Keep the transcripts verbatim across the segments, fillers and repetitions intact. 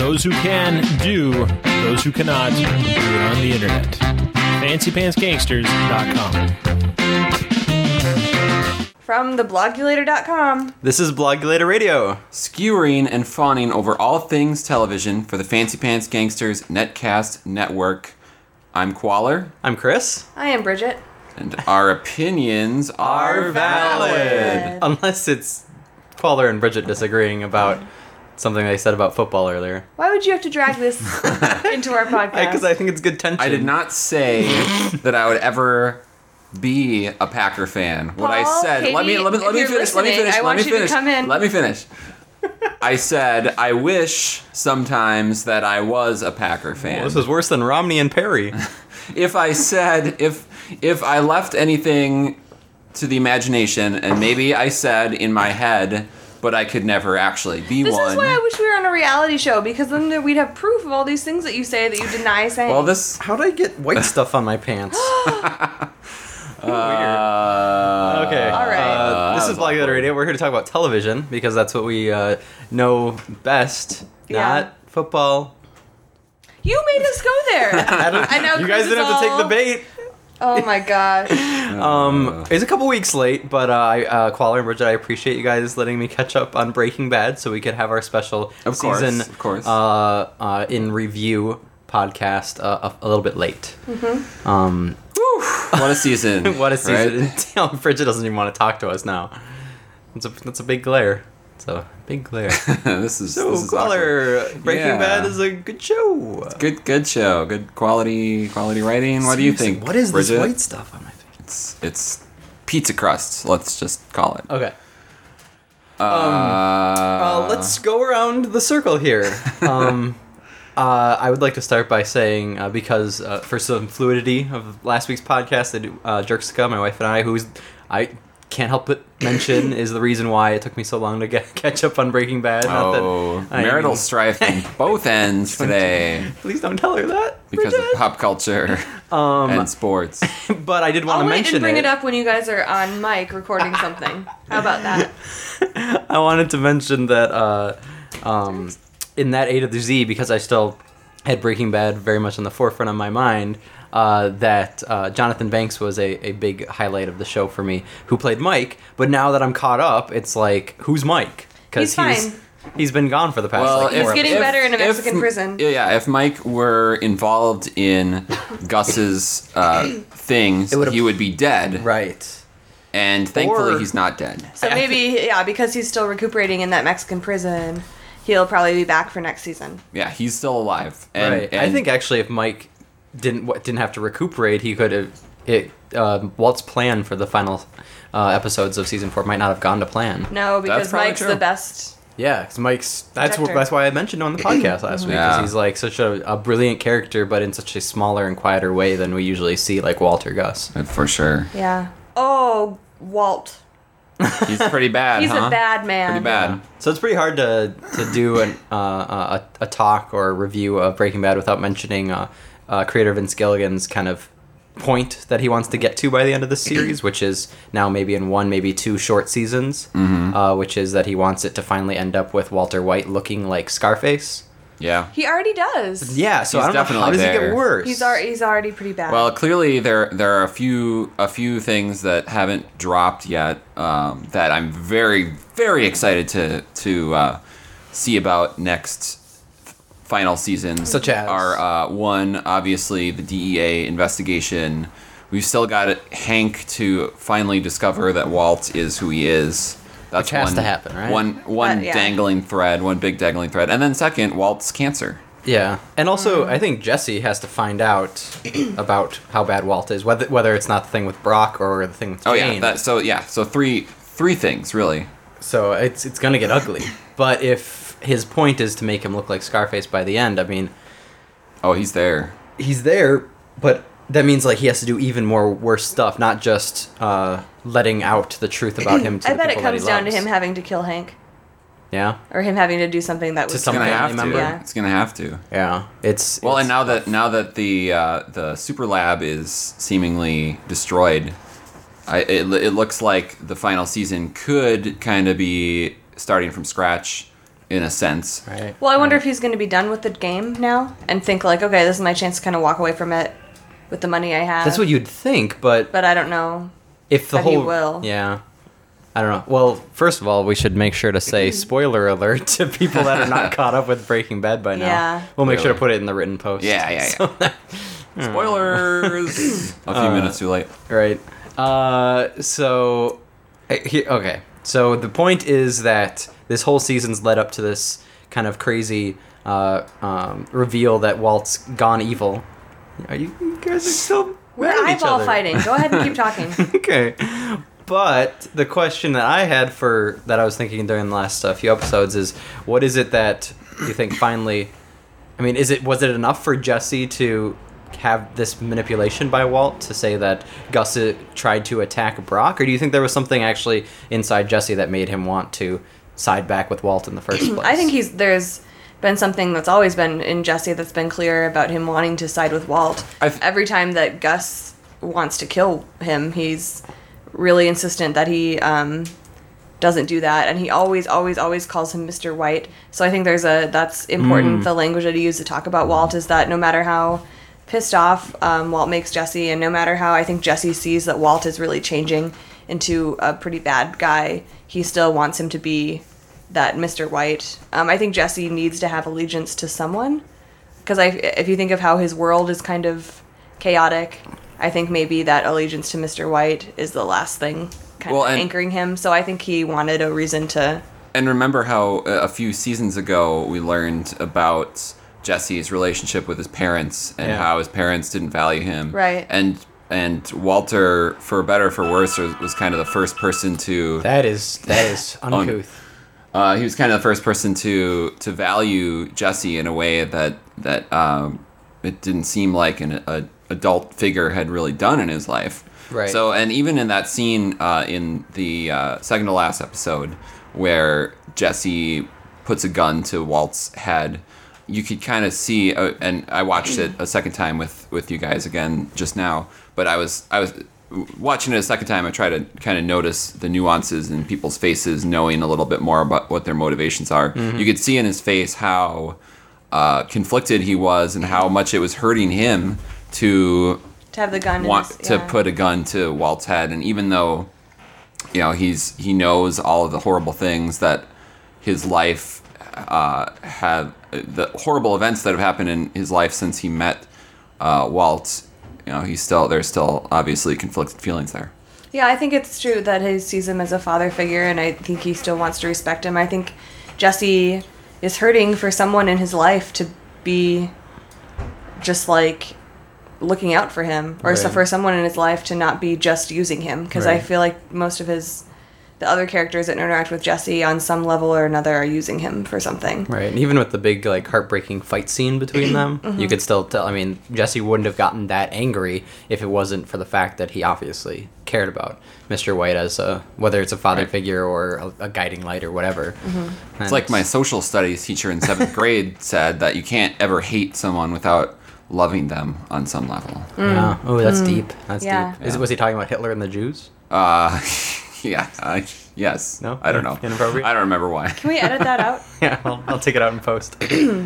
those who can do, those who cannot do it on the internet. fancy pants gangsters dot com. From the blogulator dot com. This is Blogulator Radio. Skewering and fawning over all things television for the Fancy Pants Gangsters Netcast Network. I'm Qualler. I'm Chris. I am Bridget. And our opinions are valid. Unless it's Qualler and Bridget disagreeing about something they said about football earlier. Why would you have to drag this into our podcast? Because I think it's good tension. I did not say that I would ever be a Packer fan. What I Paul, said, Katie, let me let me let if me you're finish. Let me listening, finish. I Let want me you to finish. come in. Let me finish. I said I wish sometimes that I was a Packer fan. Well, this is worse than Romney and Perry. If I said if if I left anything to the imagination, and maybe I said in my head, but I could never actually be this one. is why I wish we were on a reality show, because then we'd have proof of all these things that you say that you deny saying. Well, this. How did I get white stuff on my pants? Uh, okay. All right. Uh, this that is was Blogulator Radio. We're here to talk about television because that's what we uh, know best. Yeah. Not football. You made us go there. I know. You guys Chris didn't is have to take the all- bait. Oh my gosh. Um, it's a couple weeks late, but uh, I, uh, Qualler and Bridget, I appreciate you guys letting me catch up on Breaking Bad so we could have our special Of course, season of course. Uh, uh, in review podcast uh, a, a little bit late. Mm-hmm. Um, What a season! what a season! right? Bridget doesn't even want to talk to us now. That's a that's a big glare. It's a big glare. this is So, this is awkward. Qualler, Breaking Yeah. Bad is a good show. Good good show. Good quality quality writing. What do you think? What is Bridget? this white stuff on my face? It's it's pizza crust. Let's just call it. Okay. Uh, Uh, let's go around the circle here. Um, uh, I would like to start by saying, uh, because uh, for some fluidity of last week's podcast, I do, uh, Jerksica, my wife and I, who's I can't help but mention is the reason why it took me so long to get catch up on Breaking Bad. Not that Oh, I- marital strife on both ends today Please don't tell her that. because of Bridget. pop culture Um, and sports. But I did want I'll to wait mention and bring it. it up when you guys are on mic recording something. How about that? I wanted to mention that uh, um, in that A to the Z, because I still had Breaking Bad very much on the forefront of my mind, uh, that uh, Jonathan Banks was a, a big highlight of the show for me, who played Mike. But now that I'm caught up, it's like, who's Mike? He's fine. He's been gone for the past Well, like, He's four getting episodes. better in a Mexican prison. Yeah, yeah, if Mike were involved in Gus's uh, things, It would've- he would be dead. Right. And thankfully, Or- he's not dead. So maybe, yeah, because he's still recuperating in that Mexican prison, he'll probably be back for next season. Yeah, he's still alive. And, right. and I think actually, if Mike didn't wa- didn't have to recuperate, he could have. It uh, Walt's plan for the final uh, episodes of season four might not have gone to plan. No, because probably Mike's true. the best. Yeah, because Mike's that's what, Protector. that's why I mentioned on the podcast last week. 'Cause Yeah. he's like such a, a brilliant character, but in such a smaller and quieter way than we usually see, like Walter Gus. for sure. Yeah. Oh, Walt. He's pretty bad, He's huh? a bad man. Pretty bad. So it's pretty hard to to do an, uh, a a talk or a review of Breaking Bad without mentioning uh, uh, creator Vince Gilligan's kind of point that he wants to get to by the end of the series, which is now maybe in one, maybe two short seasons, Mm-hmm. uh, which is that he wants it to finally end up with Walter White looking like Scarface. Yeah. He already does. Yeah, so He's I don't know, how definitely does it there. get worse? He's already, he's already pretty bad. Well, clearly there there are a few a few things that haven't dropped yet um, that I'm very very excited to to uh, see about next final season. Such as? are uh, one obviously the D E A investigation. We've still got Hank to finally discover that Walt is who he is. That's Which has one, to happen, right? One one But, yeah. dangling thread, one big dangling thread, and then second, Walt's cancer. Yeah, and also I think Jesse has to find out about how bad Walt is, whether whether it's not the thing with Brock or the thing with Oh Jane. yeah, that, so yeah, so three three things really. So it's it's gonna get ugly. But if his point is to make him look like Scarface by the end, I mean, Oh, he's there. he's there, but that means like he has to do even more worse stuff, not just uh, letting out the truth about him to I the bet it people that he comes down to loves. him having to kill Hank. Yeah, Or him having to do something that To was some It's gonna family have member? to. Yeah. It's gonna have to. yeah. It's Well, it's and now that tough. now that the uh, the super lab is seemingly destroyed, I, it it looks like the final season could kind of be starting from scratch in a sense. Right. Well, I wonder if he's going to be done with the game now and think like, okay, this is my chance to kind of walk away from it with the money I have. That's what you'd think, but But I don't know. if the that he whole will. yeah, I don't know. Well, first of all, we should make sure to say spoiler alert to people that are not caught up with Breaking Bad by now. Yeah. We'll make sure Really? to put it in the written post. Yeah, yeah, yeah. So that- Spoilers. A few Uh, minutes too late. Right. Uh, so, uh, he, okay. So the point is that this whole season's led up to this kind of crazy uh, um, reveal that Walt's gone evil. Are you, you guys are still We're mad at each eyeball other. fighting. Go ahead and keep talking. Okay. But the question that I had for that I was thinking during the last uh, few episodes is, what is it that you think finally? I mean, is it was it enough for Jesse to have this manipulation by Walt to say that Gus uh, tried to attack Brock, or do you think there was something actually inside Jesse that made him want to side back with Walt in the first place? I think he's there's been something that's always been in Jesse that's been clear about him wanting to side with Walt. I've- Every time that Gus wants to kill him, he's really insistent that he um, doesn't do that, and he always, always, always calls him Mister White. So I think there's a that's important. Mm. The language that he used to talk about Walt is that no matter how pissed off um, Walt makes Jesse, and no matter how I think Jesse sees that Walt is really changing into a pretty bad guy, he still wants him to be that Mister White. Um, I think Jesse needs to have allegiance to someone, because I, if you think of how his world is kind of chaotic, I think maybe that allegiance to Mister White is the last thing kind Well, of and- anchoring him. So I think he wanted a reason to. And remember how uh, a few seasons ago we learned about Jesse's relationship with his parents and Yeah. how his parents didn't value him. Right. And and Walter, for better or for worse, was, was kind of the first person to that is that is uncouth. uh, he was kind of the first person to to value Jesse in a way that that um, it didn't seem like an a, adult figure had really done in his life. Right. So, and even in that scene uh, in the uh, second to last episode, where Jesse puts a gun to Walt's head, you could kind of see. Uh, and I watched it a second time with, with you guys again just now. But I was I was watching it a second time. I try to kind of notice the nuances in people's faces, knowing a little bit more about what their motivations are. Mm-hmm. You could see in his face how uh, conflicted he was and how much it was hurting him to To have the gun. want in his, to yeah. put a gun to Walt's head. And even though, you know, he's he knows all of the horrible things that his life uh, have, the horrible events that have happened in his life since he met uh, Walt. You know, he's still there's still obviously conflicted feelings there. Yeah, I think it's true that he sees him as a father figure, and I think he still wants to respect him. I think Jesse is hurting for someone in his life to be just like looking out for him, or so Right. for someone in his life to not be just using him. Because I Right. feel like most of his the other characters that interact with Jesse on some level or another are using him for something. Right, and even with the big, like, heartbreaking fight scene between them, Mm-hmm. you could still tell. I mean, Jesse wouldn't have gotten that angry if it wasn't for the fact that he obviously cared about Mister White as a, whether it's a father Right. figure or a, a guiding light or whatever. Mm-hmm. It's like my social studies teacher in seventh grade said that you can't ever hate someone without loving them on some level. Yeah. Oh, that's deep. That's Mm. Yeah. deep. Is, Yeah. was he talking about Hitler and the Jews? Uh, yeah, I, yes. No? I don't know. Inappropriate? I don't remember why. Can we edit that out? Yeah, I'll, I'll take it out in post.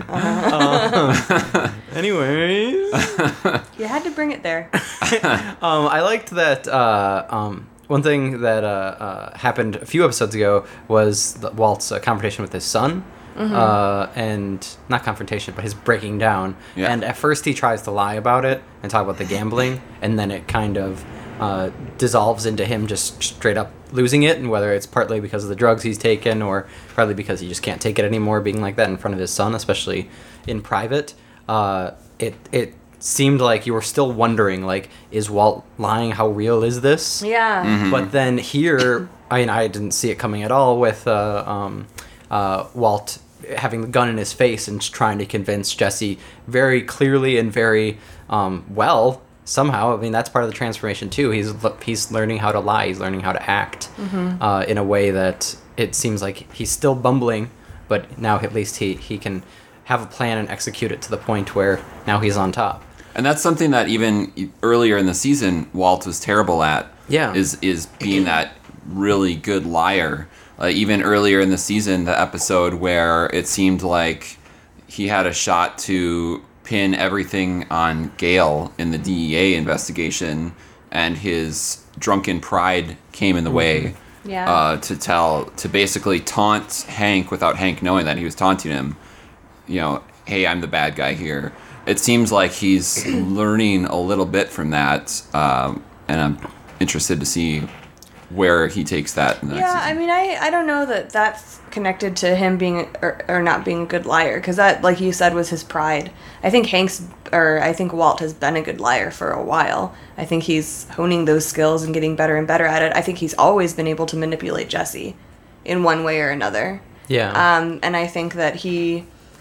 um, anyways, You had to bring it there. um, I liked that. Uh, um, one thing that uh, uh, happened a few episodes ago was the, Walt's uh, confrontation with his son. Uh, and not confrontation, but his breaking down. Yeah. And at first he tries to lie about it and talk about the gambling, and then it kind of uh, dissolves into him just straight up losing it, and whether it's partly because of the drugs he's taken or partly because he just can't take it anymore being like that in front of his son, especially in private. Uh, it it seemed like you were still wondering, like, is Walt lying? How real is this? Yeah. Mm-hmm. But then here, I mean, I didn't see it coming at all with uh, um, uh, Walt having the gun in his face and trying to convince Jesse very clearly and very um, well somehow. I mean, that's part of the transformation too. He's he's learning how to lie. He's learning how to act uh, in a way that it seems like he's still bumbling, but now at least he, he can have a plan and execute it to the point where now he's on top. And that's something that even earlier in the season, Walt was terrible at. Yeah. Is is being that really good liar. Uh, even earlier in the season, the episode where it seemed like he had a shot to pin everything on Gale in the D E A investigation, and his drunken pride came in the way. Yeah. Uh, to tell, to basically taunt Hank without Hank knowing that he was taunting him. You know, hey, I'm the bad guy here. It seems like he's learning a little bit from that, um, and I'm interested to see where he takes that in the Yeah, next season. I mean, I, I don't know that that's connected to him being or, or not being a good liar, because that, like you said, was his pride. I think Hank's or I think Walt has been a good liar for a while. I think he's honing those skills and getting better and better at it. I think he's always been able to manipulate Jesse in one way or another. Yeah. Um, and I think that he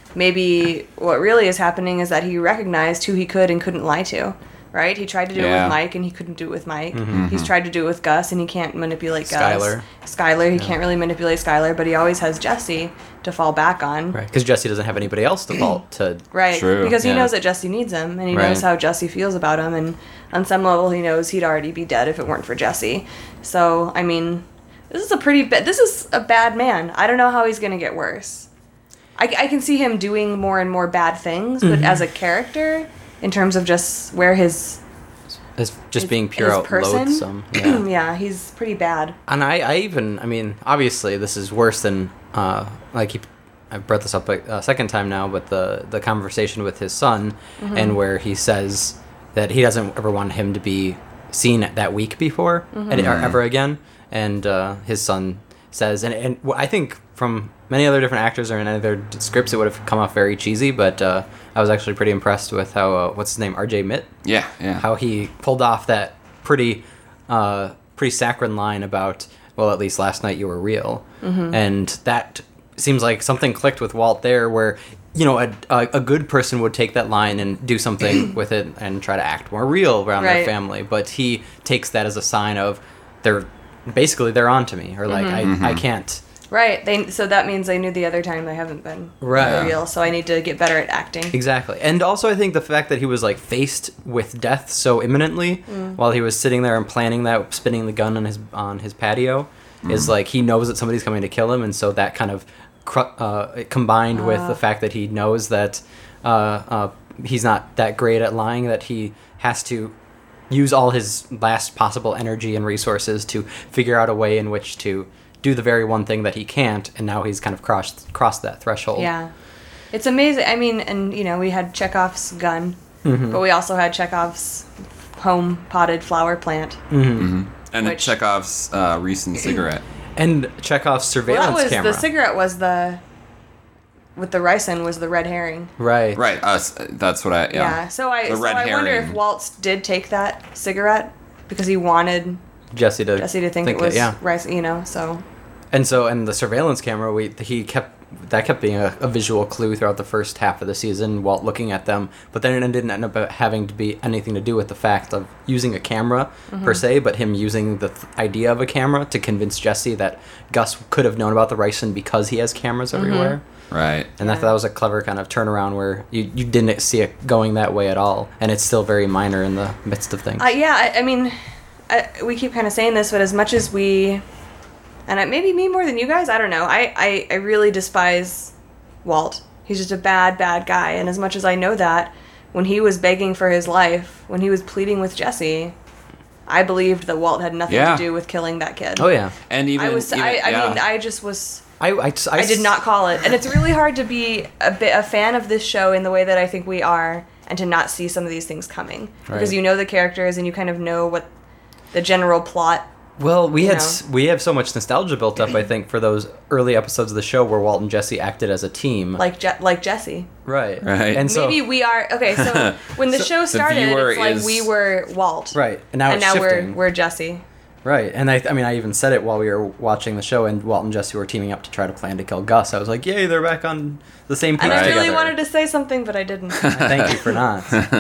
maybe what really is happening is that he recognized who he could and couldn't lie to. Right? He tried to do it Yeah. with Mike, and he couldn't do it with Mike. Mm-hmm. He's tried to do it with Gus, and he can't manipulate Gus. Skyler. Skyler, he can't really manipulate Skyler, but he always has Jesse to fall back on. Right, because Jesse doesn't have anybody else to fault to. Right. True, Because he yeah. knows that Jesse needs him, and he Right. knows how Jesse feels about him, and on some level, he knows he'd already be dead if it weren't for Jesse. So, I mean, this is a pretty bad. This is a bad man. I don't know how he's gonna get worse. I, I can see him doing more and more bad things, but Mm-hmm. as a character, in terms of just where his As just his- being pure his out person, loathsome. Yeah. yeah, he's pretty bad. And I, I even, I mean, obviously this is worse than, uh, like he, I brought this up a, a second time now, but the the conversation with his son, Mm-hmm. and where he says that he doesn't ever want him to be seen that week before Mm-hmm. and, or ever again, and uh, his son says, and and wh- I think from many other different actors or in other scripts it would have come off very cheesy, but uh, I was actually pretty impressed with how uh, what's his name, R J Mitt. Yeah, yeah. How he pulled off that pretty, uh, pretty saccharine line about, well, at least last night you were real, Mm-hmm. and that seems like something clicked with Walt there, where you know a a, a good person would take that line and do something with it and try to act more real around their Right. family, but he takes that as a sign of they're basically they're on to me, or like Mm-hmm. I I can't. Right. They so that means they knew the other time they haven't been Right. real. So I need to get better at acting. Exactly. And also I think the fact that he was like faced with death so imminently while he was sitting there and planning that, spinning the gun on his on his patio, is like he knows that somebody's coming to kill him, and so that kind of cru- uh, combined with the fact that he knows that uh, uh, he's not that great at lying, that he has to use all his last possible energy and resources to figure out a way in which to do the very one thing that he can't, and now he's kind of crossed crossed that threshold. Yeah. It's amazing. I mean, and you know, we had Chekhov's gun, Mm-hmm. but we also had Chekhov's home potted flower plant. And Which- Chekhov's uh, recent cigarette. And Chekhov's Well, surveillance that was camera. the cigarette was the with the ricin was the red herring. Right. Right, us. That's what I. Yeah. Yeah. So I The so red I wonder herring. if Waltz did take that cigarette because he wanted Jesse to Jesse to think, think it was that, yeah. rice, you know. So And so, and the surveillance camera, we he kept that kept being a, a visual clue throughout the first half of the season. Walt looking at them, but then it didn't end up having to be anything to do with the fact of using a camera Mm-hmm. per se, but him using the th- idea of a camera to convince Jesse that Gus could have known about the ricin because he has cameras Mm-hmm. everywhere. Right. And I thought that was a clever kind of turnaround where you, you didn't see it going that way at all, and it's still very minor in the midst of things. Uh, yeah, I, I mean, I, we keep kind of saying this, but as much as we, and it maybe me more than you guys, I don't know. I, I, I really despise Walt. He's just a bad, bad guy. And as much as I know that, when he was begging for his life, when he was pleading with Jesse, I believed that Walt had nothing Yeah. to do with killing that kid. Oh yeah, And even. I was. even- I, I yeah. mean, I just was. I I, I, I did not call it, and it's really hard to be a bit a fan of this show in the way that I think we are, and to not see some of these things coming because Right. you know the characters and you kind of know what the general plot. Well, we you had know. s we have so much nostalgia built up, I think, for those early episodes of the show where Walt and Jesse acted as a team. Like Je- like Jesse. right, Right. and so Maybe we are okay. So when the show started, viewer it's like is- we were Walt, right, and now and it's now shifting. we're we're Jesse. Right, and I, I mean, I even said it while we were watching the show, and Walt and Jesse were teaming up to try to plan to kill Gus. I was like, "Yay, they're back on the same page And I together." really wanted to say something, but I didn't. Thank you for not.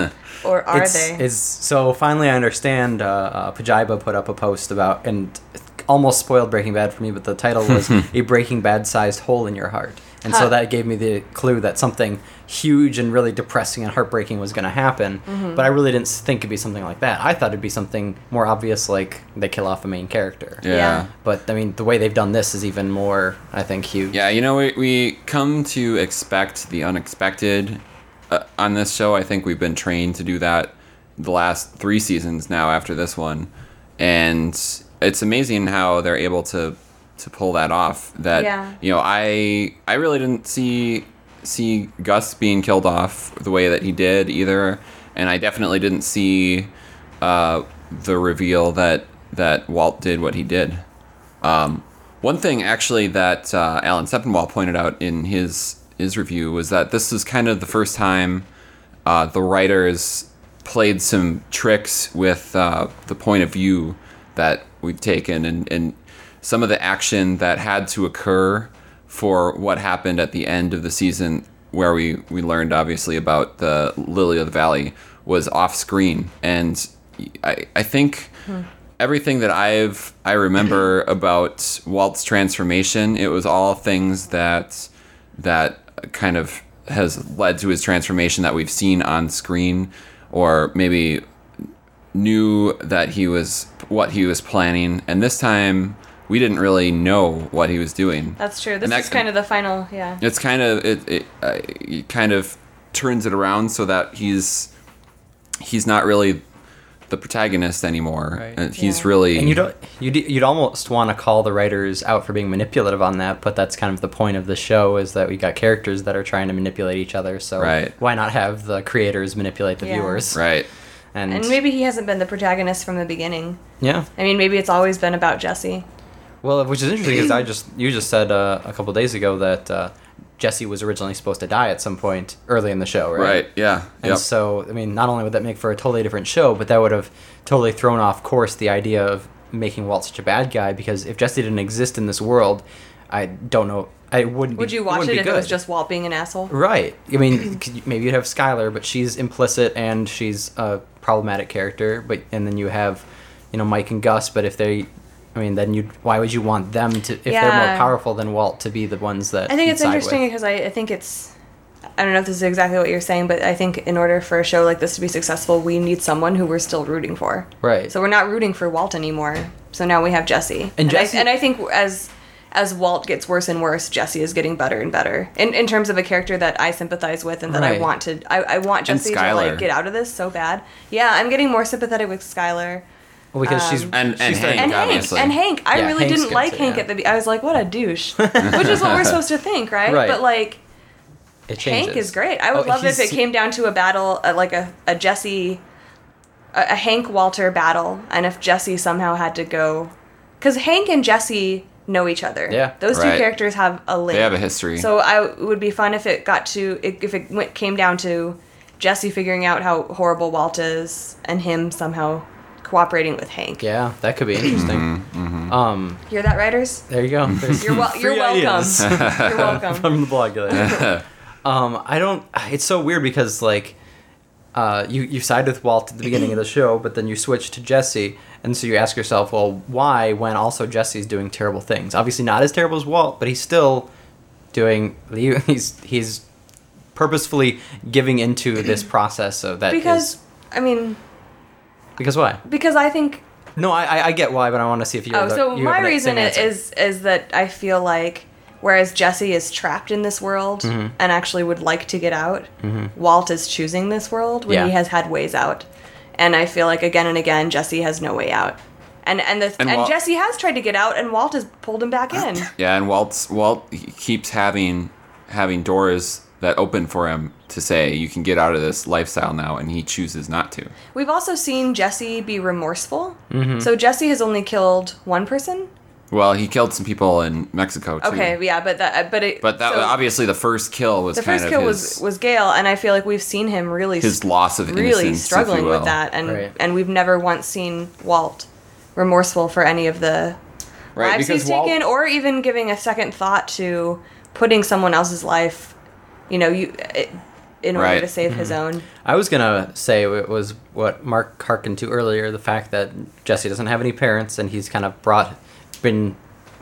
Or are it's, they? It's so finally I understand. Uh, uh, Pajiba put up a post about and it almost spoiled Breaking Bad for me, but the title was "A Breaking Bad-sized hole in your heart," And Huh. so that gave me the clue that something huge and really depressing and heartbreaking was going to happen. Mm-hmm. But I really didn't think it'd be something like that. I thought it'd be something more obvious, like they kill off a main character. Yeah. Yeah. But I mean, the way they've done this is even more, I think, huge. Yeah, you know, we, we come to expect the unexpected uh, on this show. I think we've been trained to do that the last three seasons now after this one. And it's amazing how they're able to to pull that off. That, Yeah. you know, I I really didn't see see Gus being killed off the way that he did either. And I definitely didn't see uh, the reveal that, that Walt did what he did. Um, one thing actually that uh, Alan Sepinwall pointed out in his his review was that this is kind of the first time uh, the writers played some tricks with uh, the point of view that we've taken, and, and some of the action that had to occur for what happened at the end of the season, where we, we learned obviously about the Lily of the Valley, was off screen. And I, I think hmm. everything that I've I remember about Walt's transformation, it was all things that that kind of has led to his transformation that we've seen on screen, or maybe knew that he was what he was planning. And this time we didn't really know what he was doing. That's true. This that, is kind of the final, yeah. It's kind of it it, uh, it kind of turns it around so that he's he's not really the protagonist anymore. Right. And he's Yeah. really And you don't you'd you'd almost want to call the writers out for being manipulative on that, but that's kind of the point of the show, is that we got characters that are trying to manipulate each other. So Right. why not have the creators manipulate the Yeah. viewers? right. And, And maybe he hasn't been the protagonist from the beginning. yeah. I mean, maybe it's always been about Jesse. Well, which is interesting because I just you just said uh, a couple days ago that uh, Jesse was originally supposed to die at some point early in the show, right? Right. Yeah. And Yep. so, I mean, not only would that make for a totally different show, but that would have totally thrown off course the idea of making Walt such a bad guy. Because if Jesse didn't exist in this world, I don't know. I wouldn't. Would be, you watch wouldn't it be if it was good. just Walt being an asshole? Right. I mean, could you- maybe you'd have Skylar, but she's implicit and she's a problematic character. But and then you have, you know, Mike and Gus. But if they, I mean, then you why would you want them to, if they're Yeah. more powerful than Walt, to be the ones that? I think you'd it's side interesting with? because I, I think it's, I don't know if this is exactly what you're saying, but I think in order for a show like this to be successful, we need someone who we're still rooting for. Right. So we're not rooting for Walt anymore. So now we have Jesse. And I- Jesse- and I think as as Walt gets worse and worse, Jesse is getting better and better in, in terms of a character that I sympathize with and that I Right. want to. I, I want And Jesse to Skylar. like get out of this so bad. Yeah, I'm getting more sympathetic with Skylar. Well, because she's Um, And- and she's starting Hank, And to- Hank, obviously. and Hank, I Yeah, really Hank's didn't good like too, Hank yeah. at the. be- I was like, what a douche, which is what we're supposed to think, right? Right. But like, It changes. Hank is great. I would Oh, love it if he's- it came down to a battle, uh, like a a Jesse, a, a Hank Walter battle, and if Jesse somehow had to go, because Hank and Jesse know each other. Yeah. those two Right. characters have a link. They have a history. So I it would be fun if it got to if if it went, came down to Jesse figuring out how horrible Walt is and him somehow cooperating with Hank. Yeah, that could be interesting. Mm-hmm, Um, Hear that, writers? there you go. There's You're wel- you're free welcome. ideas You're welcome. from the blog. um, I don't. It's so weird because like, uh, you you side with Walt at the beginning of the show, but then you switch to Jesse, and so you ask yourself, well, why? When also Jesse's doing terrible things. Obviously not as terrible as Walt, but he's still doing. He's he's purposefully giving into this process of that. Because is- I mean, because why? because I think No, I I- I get why, but I want to see if you're. oh, the, so you my have that reason same answer. is is that I feel like whereas Jesse is trapped in this world Mm-hmm. and actually would like to get out, Walt is choosing this world when Yeah. he has had ways out, and I feel like again and again Jesse has no way out, and and the And and, Walt- Jesse has tried to get out and Walt has pulled him back in. Yeah, and Walt's Walt he keeps having having doors that open for him to say you can get out of this lifestyle now, and he chooses not to. We've also seen Jesse be remorseful. Mm-hmm. So Jesse has only killed one person. Well, he killed some people in Mexico too. Okay, yeah, but that but it But that so obviously the first kill was the kind first of kill his, was was Gale, and I feel like we've seen him really his loss of innocence, really if struggling you with will. that, and Right. and we've never once seen Walt remorseful for any of the Right, lives because he's Walt- taken, or even giving a second thought to putting someone else's life, you know, you it, in order Right. to save Mm-hmm. his own. I was gonna say it was what Mark harkened to earlier, the fact that Jesse doesn't have any parents and he's kind of brought, been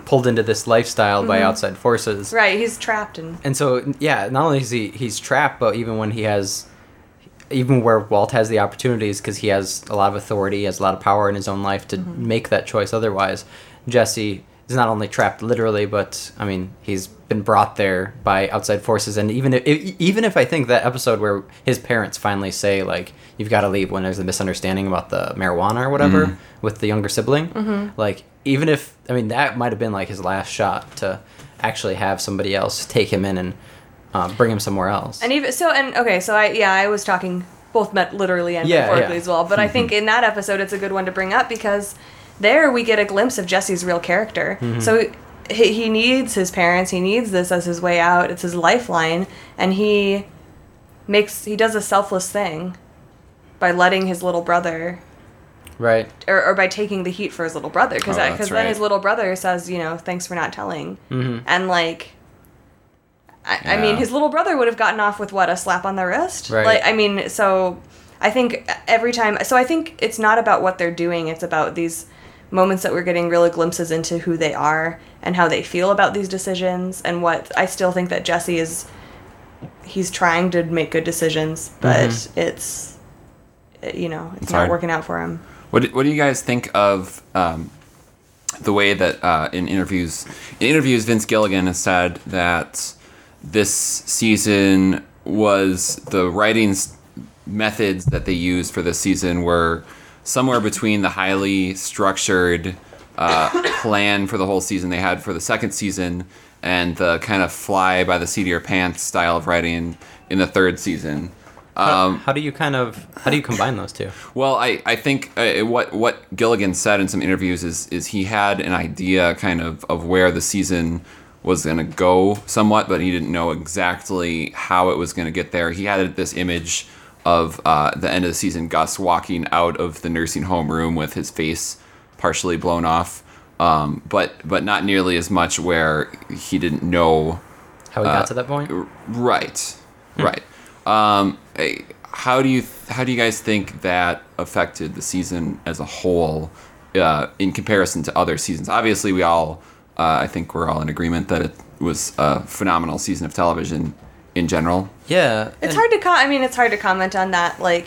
pulled into this lifestyle Mm-hmm. by outside forces. Right, he's trapped in. And so, yeah, not only is he he's trapped, but even when he has, even where Walt has the opportunities, because he has a lot of authority, he has a lot of power in his own life to Mm-hmm. make that choice. Otherwise, Jesse is not only trapped literally, but I mean, he's been brought there by outside forces. And even if, even if I think that episode where his parents finally say like, "You've got to leave," when there's a misunderstanding about the marijuana or whatever Mm. with the younger sibling, Mm-hmm. like even if I mean that might have been like his last shot to actually have somebody else take him in and uh, bring him somewhere else. And even so, and okay, so I yeah, I was talking both met literally and Yeah, metaphorically yeah. as well. But I think in that episode, it's a good one to bring up because there we get a glimpse of Jesse's real character. Mm-hmm. So he, he needs his parents. He needs this as his way out. It's his lifeline, and he makes he does a selfless thing by letting his little brother. Right. Or, or by taking the heat for his little brother, because Oh, that's then right. his little brother says, you know, thanks for not telling, Mm-hmm. and like, I, I mean, Yeah. his little brother would have gotten off with what, a slap on the wrist, Right. Like, I mean, so I think every time, so I think it's not about what they're doing; it's about these moments that we're getting real glimpses into who they are and how they feel about these decisions, and what I still think that Jesse is, he's trying to make good decisions, but Mm-hmm. it's, you know, it's, It's not hard. working out for him. What do, what do you guys think of um, the way that uh, in interviews in interviews Vince Gilligan has said that this season was the writing s- methods that they used for this season were somewhere between the highly structured uh, plan for the whole season they had for the second season and the kind of fly by the seat of your pants style of writing in the third season. Um, how do you kind of how do you combine those two? Well, I, I think uh, what what Gilligan said in some interviews is is he had an idea kind of of where the season was going to go somewhat, but he didn't know exactly how it was going to get there. He had this image of uh, the end of the season, Gus walking out of the nursing home room with his face partially blown off, um, but but not nearly as much where he didn't know. How we Uh, got to that point? Right, right. Um, eh, how do you how do you guys think that affected the season as a whole uh, in comparison to other seasons? Obviously, we all uh, I think we're all in agreement that it was a phenomenal season of television in general. Yeah, It's and- hard to com- I mean, it's hard to comment on that. Like,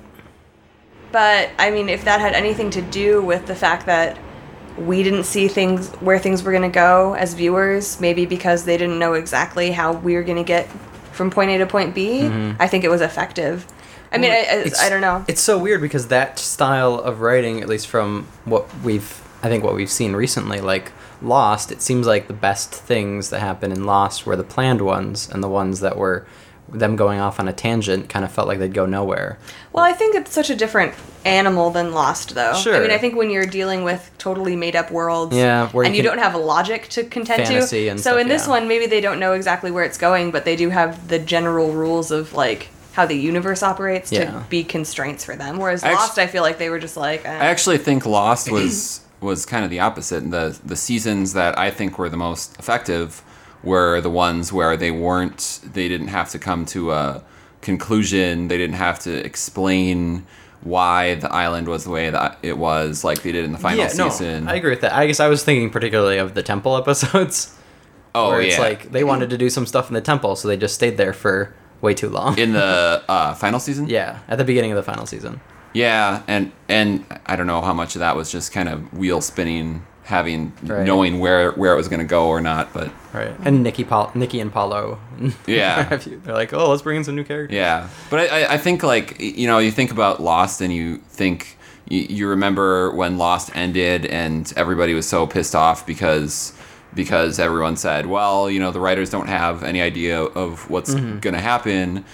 but I mean, if that had anything to do with the fact that we didn't see things where things were going to go as viewers, maybe because they didn't know exactly how we were going to get from point A to point B, I think it was effective. I mean, Well, I, I, it's- I don't know. It's so weird because that style of writing, at least from what we've, I think what we've seen recently, like Lost, it seems like the best things that happen in Lost were the planned ones, and the ones that were them going off on a tangent kind of felt like they'd go nowhere. Well, I think it's such a different animal than Lost, though. Sure. I mean, I think when you're dealing with totally made-up worlds, Yeah, where and you you can- don't have a logic to contend Fantasy to. and so stuff, in this yeah. one, maybe they don't know exactly where it's going, but they do have the general rules of like how the universe operates Yeah. to be constraints for them. Whereas Actu- Lost, I feel like they were just like, eh. I actually think Lost was was kind of the opposite. The the seasons that I think were the most effective were the ones where they weren't they didn't have to come to a conclusion. They didn't have to explain why the island was the way that it was, like they did in the final yeah, no, season. I agree with that. I guess I was thinking particularly of the temple episodes. oh where yeah, it's like they wanted to do some stuff in the temple, so they just stayed there for way too long. in the uh, final season. yeah, at the beginning of the final season. Yeah, and and I don't know how much of that was just kind of wheel spinning, having Right. knowing where where it was going to go or not, but Right. And Nikki, Paul, Nikki and Paulo. Yeah. They're like, oh, let's bring in some new characters. yeah. But I, I- I think like you know you think about Lost and you think you, you remember when Lost ended and everybody was so pissed off because because everyone said, well, you know, the writers don't have any idea of what's Mm-hmm. going to happen,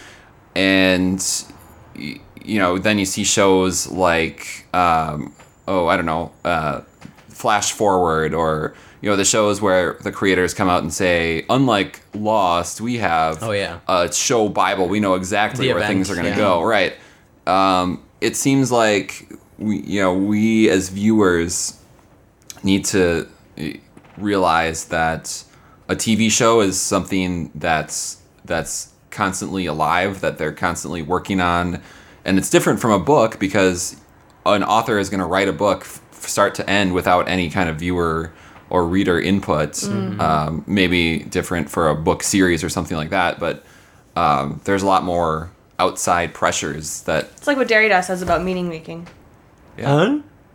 and y- you know then you see shows like um, oh I don't know. Uh, Flash Forward, or you know the shows where the creators come out and say, unlike Lost, we have Oh, yeah. a show Bible. We know exactly The where event, things are going to yeah. go. Right. Um, it seems like we, you know, we as viewers need to eh, realize that a T V show is something that's that's constantly alive, that they're constantly working on, and it's different from a book because an author is going to write a book f- start to end without any kind of viewer or reader input. Mm-hmm. Um, maybe different for a book series or something like that, but um, there's a lot more outside pressures that. It's like what Derrida says about meaning making. Huh?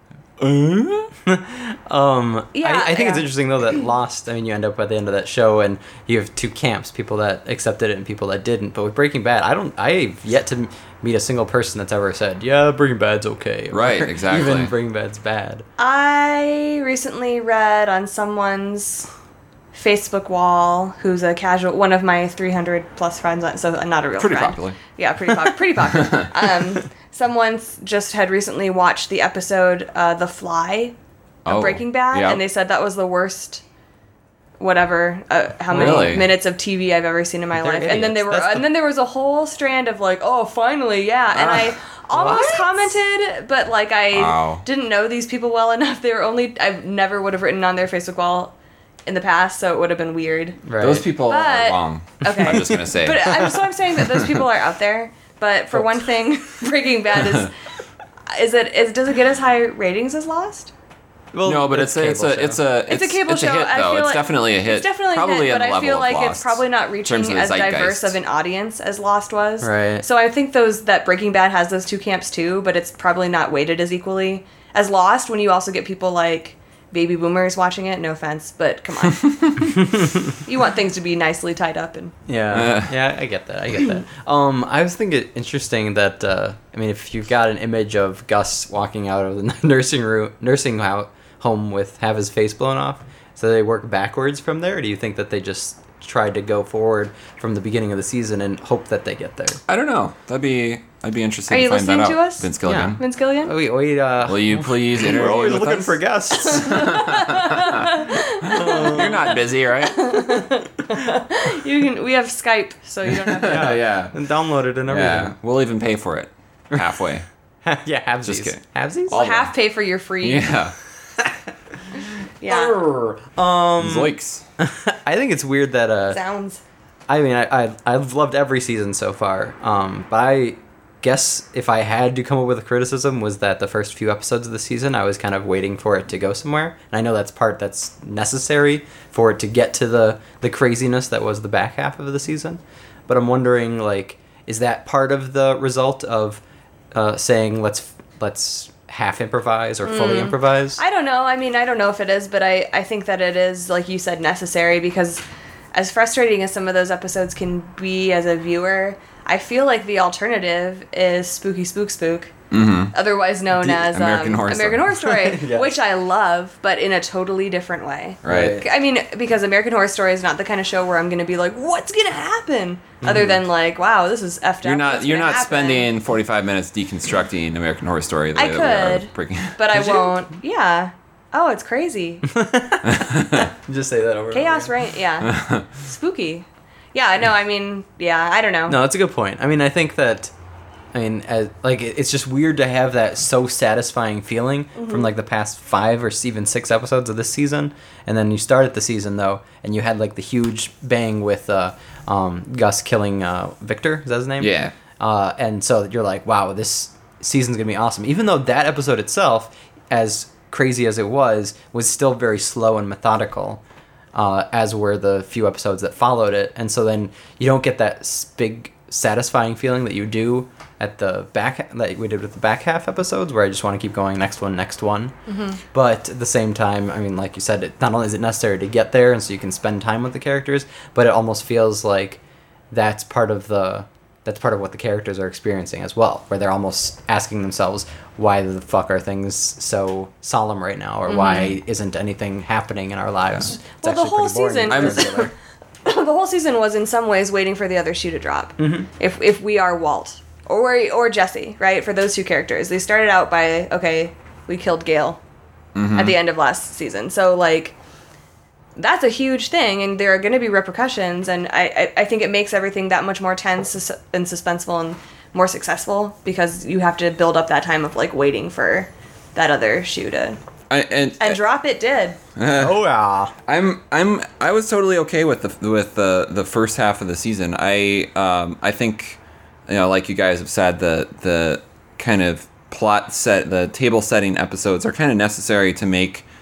um, Yeah, I, I think it's yeah. interesting though that Lost. I mean, you end up at the end of that show, and you have two camps: people that accepted it and people that didn't. But with Breaking Bad, I don't. I've yet to meet a single person that's ever said, "Yeah, Breaking Bad's okay." or Right, exactly. Even Breaking Bad's bad. I recently read on someone's Facebook wall, who's a casual, one of my three hundred plus friends, so not a real Pretty friend. popular. Yeah, pretty, pop- pretty popular. Um, someone just had recently watched the episode uh, The Fly of Oh, Breaking Bad, yeah. and they said that was the worst, whatever, uh, how many Really? minutes of T V I've ever seen in my They're life. And then they idiots. were, That's the- and then there was a whole strand of like, oh, finally, yeah. And I almost What? commented, but like I Wow. didn't know these people well enough. They were only, I never would have written on their Facebook wall in the past, so it would have been weird. Right. Those people But- are wrong. Okay. I'm just gonna say. But I'm, so I'm saying that those people are out there. But for one thing, Breaking Bad is is it is does it get as high ratings as Lost? Well, no, but it's a, it's cable a show. it's a It's a cable it's show. A hit, I though. feel It's like- definitely a hit. It's definitely probably a hit, at but the I level feel of like it's Lost, probably not in reaching terms of the as diverse zeitgeist. of an audience as Lost was. Right. So I think those that Breaking Bad has those two camps too, but it's probably not weighted as equally as Lost when you also get people like baby boomers watching it. No offense, but come on. You want things to be nicely tied up and Yeah, Uh. yeah, I get that. I get that. Um, I was thinking it interesting that uh, I mean, if you've got an image of Gus walking out of the nursing room, nursing ho- home with have his face blown off, so they work backwards from there. Or do you think that they just tried to go forward from the beginning of the season and hope that they get there? I don't know. That'd be I'd be interested Are to you find that listening out. to us? Vince Gilligan. Yeah. Vince Gilligan? Oh, wait, wait. Uh, Will you please interview we're always with looking us? for guests. You're not busy, right? You can. We have Skype, so you don't have to. yeah, yeah. and download it and Yeah, everything. we'll even pay for it halfway. Yeah, halvesies. Just kidding. Halvesies? We'll half pay for your free. Yeah, Yeah. Arr. Um, Zoinks. I think it's weird that uh, Sounds. I mean, I, I I've loved every season so far. Um, but I guess if I had to come up with a criticism, was that the first few episodes of the season, I was kind of waiting for it to go somewhere, and I know that's part that's necessary for it to get to the the craziness that was the back half of the season. But I'm wondering, like, is that part of the result of uh, saying let's let's half improvise or fully improvise? I don't know. I mean, I don't know if it is, but I, I think that it is, like you said, necessary because as frustrating as some of those episodes can be as a viewer, I feel like the alternative is Spooky Spook Spook, Mm-hmm. otherwise known The as American um, Horror American Horror Story, Yes. which I love, but in a totally different way. Right. I mean, because American Horror Story is not the kind of show where I'm going to be like, what's going to happen? Other than like, wow, this is effed You're up. not What's you're gonna not happen? spending forty-five minutes deconstructing American Horror Story the I way that we are could, breaking. But I Could you? won't. Yeah. Oh, it's crazy. Just say that over. and Chaos, over. right? Yeah. Spooky. Yeah, no, I mean, yeah, I don't know. No, that's a good point. I mean, I think that, I mean, as, like it- it's just weird to have that so satisfying feeling from like the past five or even six episodes of this season, and then you start at the season though, and you had like the huge bang with uh, um, Gus killing uh, Victor. Is that his name? Yeah. Uh, and so you're like, wow, this season's gonna be awesome. Even though that episode itself, as crazy as it was, was still very slow and methodical. Uh, as were the few episodes that followed it, and so then you don't get that s- big satisfying feeling that you do at the back that we did with the back half episodes, where I just want to keep going next one, next one. Mm-hmm. But at the same time, I mean, like you said, it, not only is it necessary to get there, and so you can spend time with the characters, but it almost feels like that's part of the that's part of what the characters are experiencing as well, where they're almost asking themselves, why the fuck are things so solemn right now, or why isn't anything happening in our lives? It's Mm-hmm. Well, the actually whole pretty boring season in was- particular. The whole season was in some ways waiting for the other shoe to drop. Mm-hmm. If if we are Walt or or Jesse, right? For those two characters, they started out by okay, we killed Gale at the end of last season, so like that's a huge thing, and there are going to be repercussions, and I, I I think it makes everything that much more tense sus- and suspenseful and more successful because you have to build up that time of like waiting for that other shoe to I, and and drop. It did. Oh yeah. I'm I'm I was totally okay with the with the the first half of the season. I um I think, you know, like you guys have said, the the kind of plot set, the table setting episodes are kind of necessary to make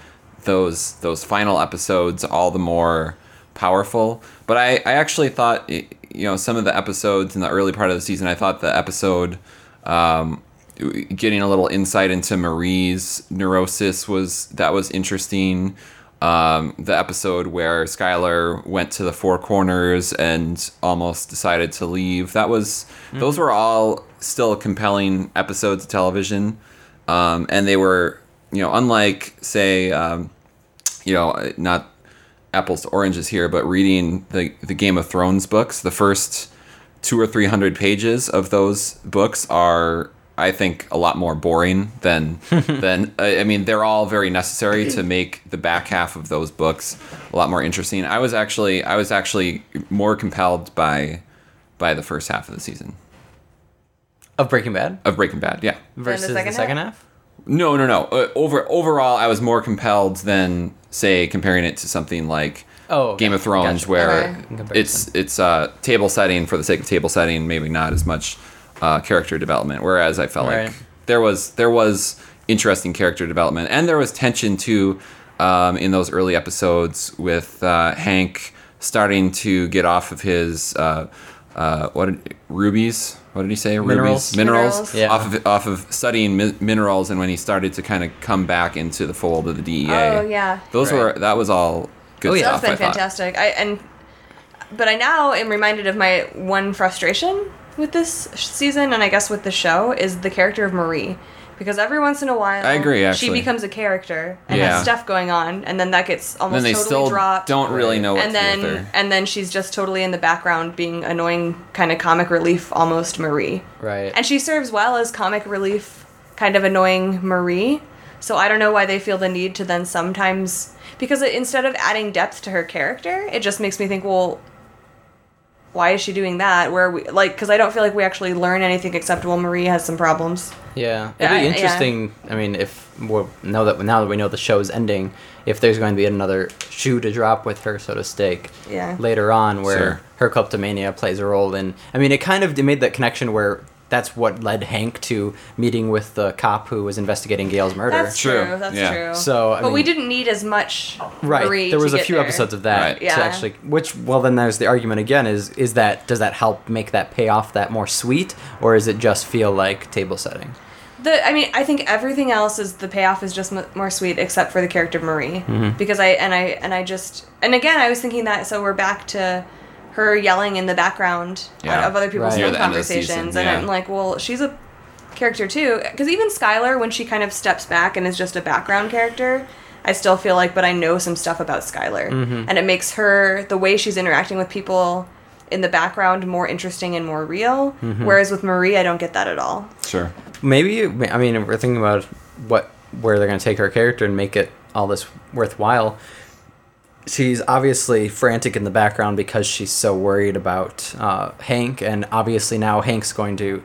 those those final episodes all the more powerful. But I, I actually thought, you know, some of the episodes in the early part of the season, I thought the episode um, getting a little insight into Marie's neurosis was that was interesting. Um, the episode where Skylar went to the Four Corners and almost decided to leave. That was mm-hmm. those were all still compelling episodes of television, um, and they were, you know, unlike say, um, you know, not apples to oranges here, but reading the the Game of Thrones books, the first two or three hundred pages of those books are, I think, a lot more boring than than I mean, they're all very necessary to make the back half of those books a lot more interesting. I was actually I was actually more compelled by by the first half of the season of Breaking Bad. Of Breaking Bad, yeah. Versus the second, the second half? half. No, no, no. Uh, over overall, I was more compelled than, say, comparing it to something like oh, okay. Game of Thrones, gotcha. where okay. it's it's uh, table setting for the sake of table setting, maybe not as much. Uh, character development, whereas I felt right. like there was there was interesting character development, and there was tension too um, in those early episodes with uh, Hank starting to get off of his uh, uh, what did, rubies. What did he say? Minerals. Rubies, minerals. Minerals. Yeah. Off of off of studying mi- minerals, and when he started to kind of come back into the fold of the D E A. Oh yeah. Those Right. were that was all good Oh, yeah. stuff. That's been I thought. fantastic. I and but I now am reminded of my one frustration with this season, and I guess with the show, is the character of Marie. Because every once in a while, I agree, actually. she becomes a character and Yeah. has stuff going on, and then that gets almost Then they totally still dropped. don't really know what and to then do with her. and then she's just totally in the background, being annoying, kind of comic relief, almost Marie. Right. And she serves well as comic relief, kind of annoying Marie. So I don't know why they feel the need to then sometimes, because it, instead of adding depth to her character, it just makes me think, well, why is she doing that? Where we like, because I don't feel like we actually learn anything except, well, Marie has some problems. Yeah, it'd be Yeah, interesting. I mean, if we're, now that now that we know the show is ending, if there's going to be another shoe to drop with her, so to speak, Yeah. later on, where Sure. her kleptomania plays a role in. I mean, it kind of made that connection where that's what led Hank to meeting with the cop who was investigating Gail's murder. That's True, true. That's yeah. true. So, I but we mean- didn't need as much Right. Marie there was to a get few there. episodes of that Right. to Yeah. actually, which, well, then there's the argument again: is is that does that help make that payoff that more sweet, or is it just feel like table setting? The, I mean, I think everything else is the payoff is just m- more sweet, except for the character of Marie, Mm-hmm. because I and I and I just and again I was thinking that, so we're back to her yelling in the background Yeah. of other people's Right. Near phone the end of the season, conversations, and yeah. I'm like, well, she's a character too, because even Skylar, when she kind of steps back and is just a background character, I still feel like, but I know some stuff about Skylar, Mm-hmm. and it makes her, the way she's interacting with people in the background, more interesting and more real. Mm-hmm. Whereas with Marie, I don't get that at all. Sure. Maybe, I mean, if we're thinking about what where they're going to take her character and make it all this worthwhile. She's obviously frantic in the background because she's so worried about uh, Hank, and obviously now Hank's going to,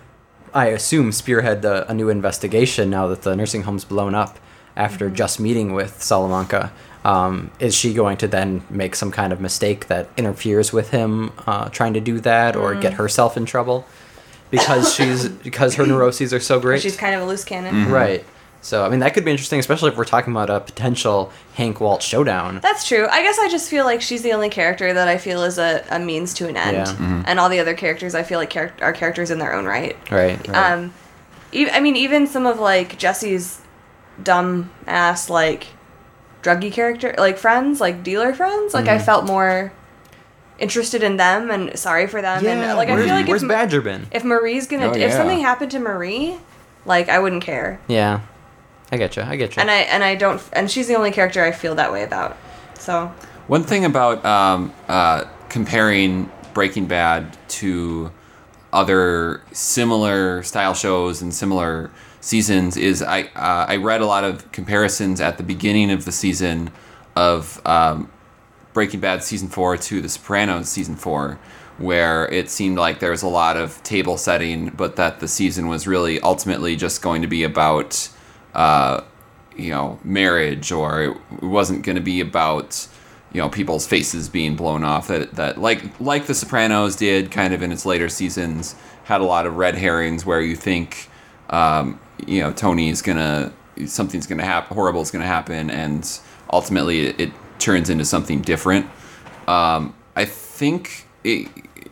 I assume, spearhead the, a new investigation now that the nursing home's blown up after Mm-hmm. just meeting with Salamanca. Um, is she going to then make some kind of mistake that interferes with him uh, trying to do that, or Mm. get herself in trouble because she's because her neuroses are so great? She's kind of a loose cannon. Mm-hmm. Right. So, I mean, that could be interesting, especially if we're talking about a potential Hank Walt showdown. That's true. I guess I just feel like she's the only character that I feel is a, a means to an end. Yeah. Mhm. And all the other characters I feel like char- are characters in their own right. Right. right. Um, e- I mean, even some of, like, Jesse's dumb ass, like, druggy character, like, friends, like, dealer friends, like, I Mm-hmm. felt more interested in them and sorry for them. yeah, and, like, I where's, feel like where's if, Badger been? if Marie's gonna, Oh, if yeah. something happened to Marie, like, I wouldn't care. Yeah. I get you. I get you. And I, and I don't, and she's the only character I feel that way about. So, One thing about um, uh, comparing Breaking Bad to other similar style shows and similar seasons is I uh, I read a lot of comparisons at the beginning of the season of um, Breaking Bad season four to The Sopranos season four, where it seemed like there was a lot of table setting, but that the season was really ultimately just going to be about uh, you know, marriage, or it wasn't going to be about, you know, people's faces being blown off. That that like like The Sopranos did, kind of in its later seasons, had a lot of red herrings where you think, um, you know, Tony's gonna something's gonna happen, horrible's gonna happen, and ultimately it, it turns into something different. Um, I think it,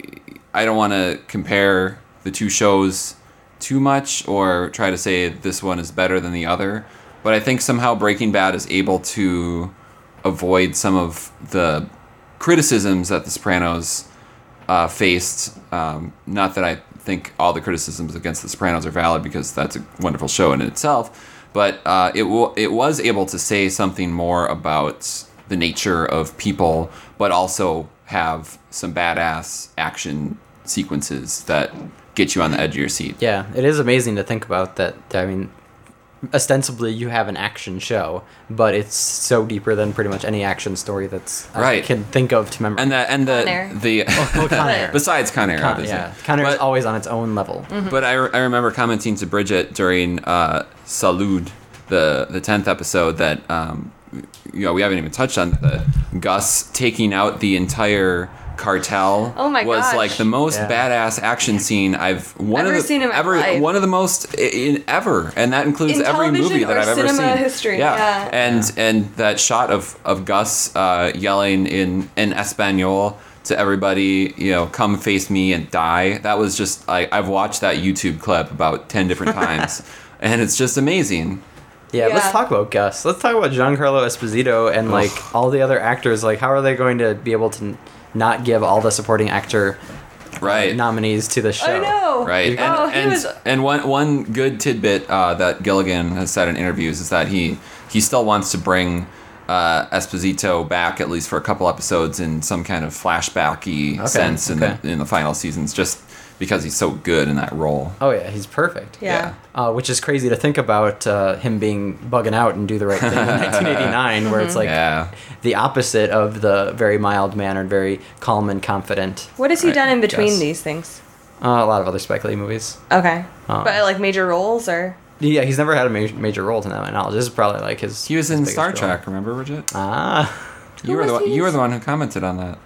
I don't want to compare the two shows too much or try to say this one is better than the other, but I think somehow Breaking Bad is able to avoid some of the criticisms that The Sopranos uh, faced. Um, not that I think all the criticisms against The Sopranos are valid, because that's a wonderful show in itself, but uh, it w- it was able to say something more about the nature of people, but also have some badass action sequences that get you on the edge of your seat. Yeah, it is amazing to think about that. I mean, ostensibly you have an action show, but it's so deeper than pretty much any action story that's Right. I can think of to remember. And the and the Con Air. the oh, Con Air. besides Con Air, Con, obviously. yeah, Con Air is But- always on its own level. But I, I remember commenting to Bridget during uh, Salud, the the tenth episode, that um, you know we haven't even touched on the Gus taking out the entire cartel. Oh my was gosh. like the most Yeah. badass action scene I've one Ever of the, seen in my ever life. one of the most i- in ever, and that includes In every television movie that or I've ever cinema seen. history, yeah. and and that shot of of Gus uh, yelling in in Espanol to everybody, you know, come face me and die. That was just I I've watched that YouTube clip about ten different times, and it's just amazing. Yeah, let's Yeah. talk about Gus. Let's talk about Giancarlo Esposito and like all the other actors. Like, how are they going to be able to n- not give all the supporting actor Right. nominees to the show? I know. Right. And, Oh, he and, was. and one one good tidbit uh, that Gilligan has said in interviews is that he he still wants to bring uh, Esposito back at least for a couple episodes in some kind of flashbacky Okay, sense in okay. the in the final seasons, just because he's so good in that role. Oh yeah, he's perfect. Yeah. Uh, which is crazy to think about uh, him being bugging out and do the right thing in nineteen eighty-nine, where it's like Yeah. the opposite of the very mild mannered, very calm and confident. What has he Right, done in between Gus. these things? Uh, a lot of other Spike Lee movies. Okay. Oh. But like major roles or? Yeah, he's never had a major, major role to my knowledge. This is probably like his. He was his in biggest Star role. Trek, remember, Bridget? Ah, You were was the one, he you were in- the one who commented on that.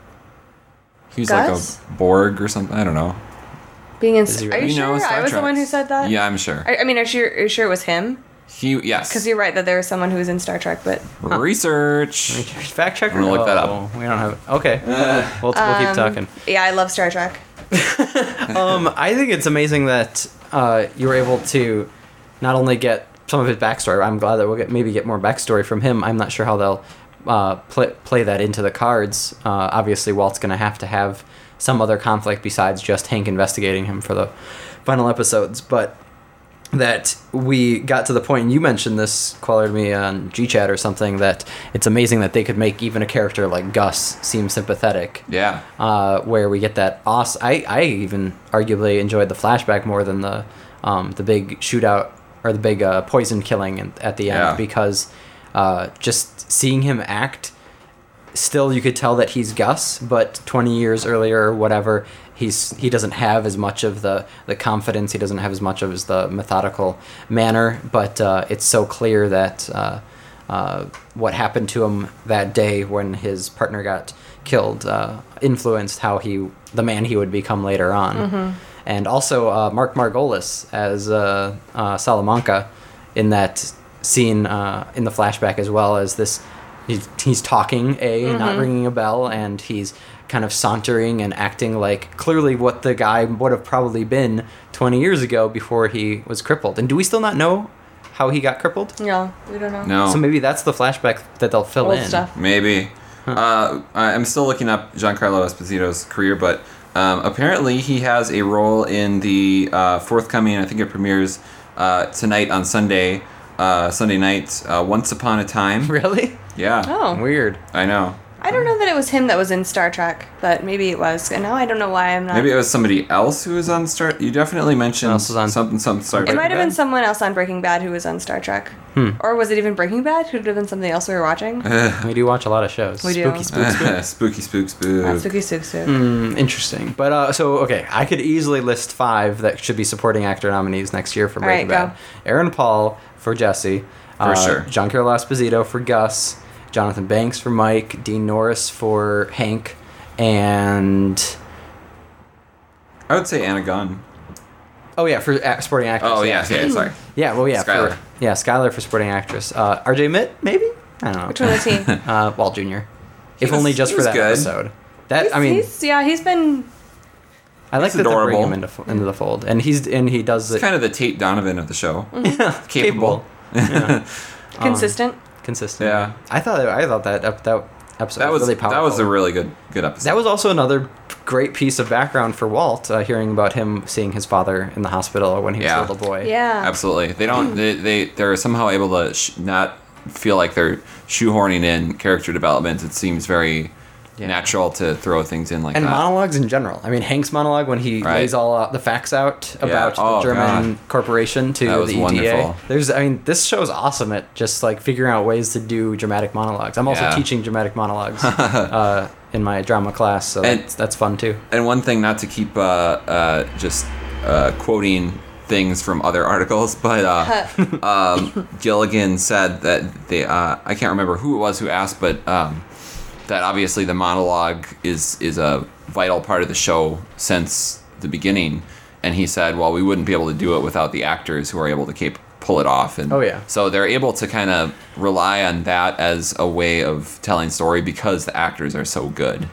He was Gus? like a Borg or something. I don't know. Being in. Is he Are you really? sure? Star I was Trek. the one who said that. Yeah, I'm sure. I, I mean, are you, are you sure it was him? He yes. Because you're right that there was someone who was in Star Trek, but Research. fact checker. I'm gonna look that up. Oh, we don't have. Okay, we'll, we'll keep Um, talking. yeah, I love Star Trek. Um, I think it's amazing that uh, you were able to not only get some of his backstory. I'm glad that we'll get maybe get more backstory from him. I'm not sure how they'll uh, play play that into the cards. Uh, obviously, Walt's going to have to have some other conflict besides just Hank investigating him for the final episodes, but that we got to the point, and you mentioned this, Queller, to me on G Chat or something, that it's amazing that they could make even a character like Gus seem sympathetic. Yeah. Uh, where we get that awesome. I, I even arguably enjoyed the flashback more than the um, the big shootout or the big uh, poison killing in, at the end, Yeah. because uh, just seeing him act, still you could tell that he's Gus, but twenty years earlier or whatever, he's he doesn't have as much of the, the confidence, he doesn't have as much of as the methodical manner, but uh, it's so clear that uh, uh, what happened to him that day when his partner got killed uh, influenced how he the man he would become later on. And also uh, Mark Margolis as uh, uh, Salamanca in that scene uh, in the flashback, as well as this he's, he's talking a not ringing a bell, and he's kind of sauntering and acting like clearly what the guy would have probably been twenty years ago before he was crippled. And do we still not know how he got crippled? No, we don't know. No. So maybe that's the flashback that they'll fill Old in. stuff. Maybe. Uh, I- I'm still looking up Giancarlo Esposito's career, but um, apparently he has a role in the uh, forthcoming, I think it premieres uh, tonight on Sunday, uh, Sunday night, uh, Once Upon a Time. Really? Yeah. Oh, Weird. I know. I don't know that it was him that was in Star Trek, but maybe it was. And now I don't know why I'm not. Maybe it was somebody else who was on Star. You definitely mentioned else was on- something, something Star It Trek. might have been Bad? someone else on Breaking Bad who was on Star Trek. Hmm. Or was it even Breaking Bad? Could it have been something else we were watching? We do watch a lot of shows. We do. Spooky, spook, spook. spooky, spook, Not spook. Spooky Spook Spook. Hmm, interesting. But uh, so okay, I could easily list five that should be supporting actor nominees next year for All right, Breaking Bad. go. Aaron Paul for Jesse. uh, sure. Giancarlo Esposito for Gus. Jonathan Banks for Mike. Dean Norris for Hank. And I would say Anna Gunn. oh yeah, for a- supporting actress. Oh yeah, yeah, sorry. Yeah, well yeah, Skylar. for yeah, Skylar for supporting actress. Uh, R J Mitt maybe. I don't know. Which one is he? Uh, Walt Junior If was- only just he for was that good. episode. That He's, I mean, he's, yeah, he's been. I like he's that they bring adorable. him into, fo- into the fold, and he's and he does It's it kind of the Tate Donovan of the show. yeah, Capable. Yeah. Consistent. Consistent. Yeah. I thought I thought that ep- that episode That was was really powerful. that was a really good good episode. That was also another great piece of background for Walt, uh, hearing about him seeing his father in the hospital when he was Yeah. a little boy. Yeah. Absolutely. They don't. They they they're somehow able to sh- not feel like they're shoehorning in character development. It seems very Yeah. natural to throw things in like And that. monologues in general. I mean, Hank's monologue when he Right. lays all uh, the facts out about Oh, the German God. corporation to That was the E D A. wonderful. There's, I mean, this show's awesome at just like figuring out ways to do dramatic monologues. I'm also Yeah. teaching dramatic monologues uh, in my drama class, so And- that's, that's fun too. And one thing, not to keep uh, uh, just uh, quoting things from other articles, but uh, um, Gilligan said that they, uh, I can't remember who it was who asked, but um, that obviously the monologue is is a vital part of the show since the beginning. And he said, well, we wouldn't be able to do it without the actors who are able to keep pull it off. And Oh, yeah. so they're able to kind of rely on that as a way of telling story because the actors are so good.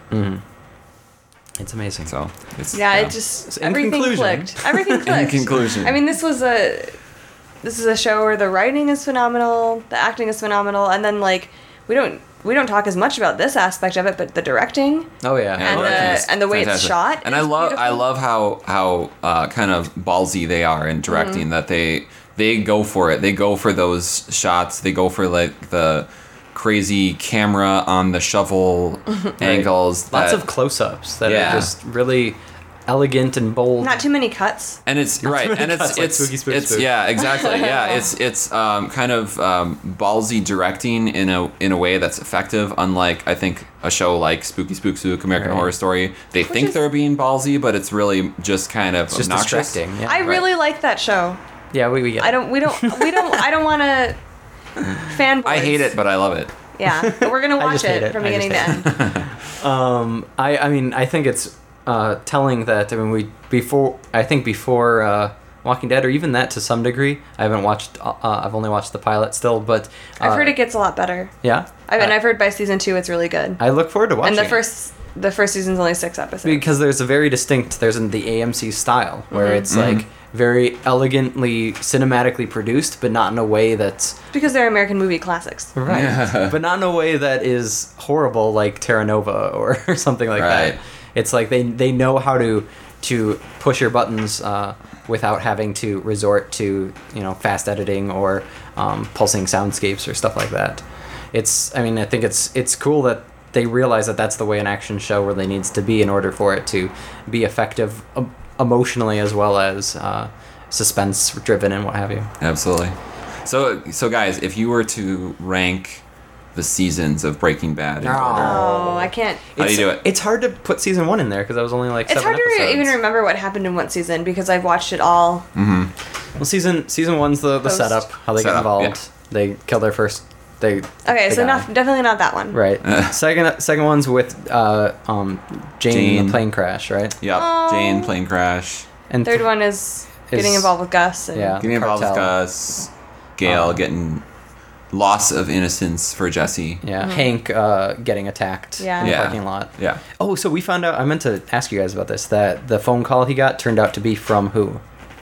It's amazing. So it's Yeah, it just In everything conclusion- clicked. Everything clicked. conclusion. I mean, this was a this is a show where the writing is phenomenal, the acting is phenomenal, and then like we don't we don't talk as much about this aspect of it, but the directing. Oh yeah. And, well, uh, that's and the way it's fantastic. shot And I is love I beautiful. love how how uh, kind of ballsy they are in directing. Mm-hmm. That they they go for it. They go for those shots. They go for like the crazy camera on the shovel angles. Lots that- of close-ups that Yeah. are just really elegant and bold. Not too many cuts. and it's right, many and it's cuts, like it's spooky, spooky, it's spook. yeah, exactly, yeah. It's it's um, kind of um, ballsy directing in a in a way that's effective. Unlike I think a show like Spooky Spook Spook American Right. Horror Story, they think is- they're being ballsy, but it's really just kind of It's just obnoxious. distracting. Yeah. I really like that show. yeah, we, we get I don't. We don't. We don't. I don't want to. Fanboys. I hate it, but I love it. Yeah, but we're gonna I watch just hate it, it. from I just beginning to hate end. Um, I, I mean, I think it's uh, telling that I mean we before I think before uh, Walking Dead or even that to some degree. I haven't watched. Uh, uh, I've only watched the pilot still, but uh, I've heard it gets a lot better. Yeah, I and Uh, I've heard by season two it's really good. I look forward to watching. And the it. first the first season's only six episodes. because there's a very distinct there's in the A M C style where Mm-hmm. it's like very elegantly cinematically produced, but not in a way that's because they're American movie classics. right, Yeah. but not in a way that is horrible like Terra Nova or, or something like Right. that. It's like they they know how to to push your buttons uh, without having to resort to you know fast editing or um, pulsing soundscapes or stuff like that. It's I mean I think it's it's cool that they realize that that's the way an action show really needs to be in order for it to be effective um, emotionally as well as uh, suspense driven and what have you. Absolutely. So, so guys, if you were to rank the seasons of Breaking Bad in No. order, Oh, I can't. How do you It's- do it? It's hard to put season one in there because I was only like It's seven hard to episodes. even remember what happened in what season because I've watched it all. Well, season season one's the, the Post. setup, how they get Setup, involved. yeah. They kill their first. They Okay, the so guy. not definitely not that one. right. second second one's with uh um Jane, in Jane. the plane crash, right? Yep, Oh. Jane, plane crash, And Third th- one is, getting Is- involved with Gus. And yeah. getting involved with Cartel. Gus, Gail Um, getting loss of innocence for Jesse. Yeah, Hank uh, getting attacked Yeah. in the Yeah. parking lot. Yeah. Oh, so we found out. I meant to ask you guys about this. That the phone call he got turned out to be from who?